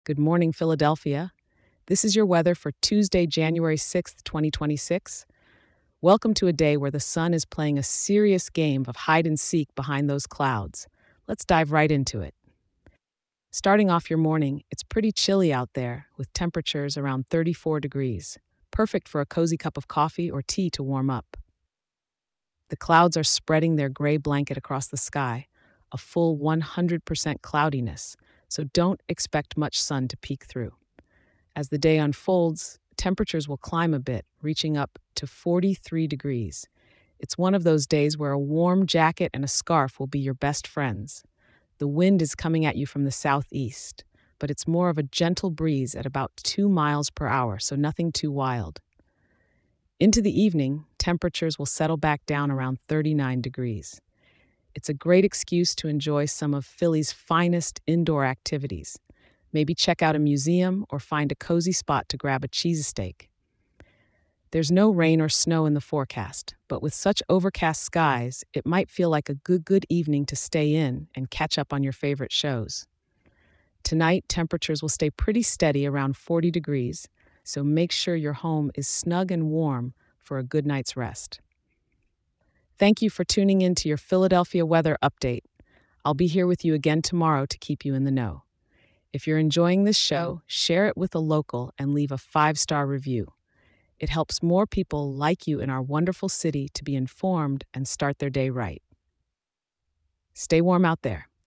Good morning, Philadelphia. This is your weather for Tuesday, January 6th, 2026. Welcome to a day where the sun is playing a serious game of hide and seek behind those clouds. Let's dive right into it. Starting off your morning, it's pretty chilly out there with temperatures around 34 degrees, perfect for a cozy cup of coffee or tea to warm up. The clouds are spreading their gray blanket across the sky, a full 100% cloudiness, so don't expect much sun to peek through. As the day unfolds, temperatures will climb a bit, reaching up to 43 degrees. It's one of those days where a warm jacket and a scarf will be your best friends. The wind is coming at you from the southeast, but it's more of a gentle breeze at about 2 miles per hour, so nothing too wild. Into the evening, temperatures will settle back down around 39 degrees. It's a great excuse to enjoy some of Philly's finest indoor activities. Maybe check out a museum or find a cozy spot to grab a cheesesteak. There's no rain or snow in the forecast, but with such overcast skies, it might feel like a good evening to stay in and catch up on your favorite shows. Tonight, temperatures will stay pretty steady around 40 degrees, so make sure your home is snug and warm for a good night's rest. Thank you for tuning in to your Philadelphia weather update. I'll be here with you again tomorrow to keep you in the know. If you're enjoying this show, share it with a local and leave a 5-star review. It helps more people like you in our wonderful city to be informed and start their day right. Stay warm out there.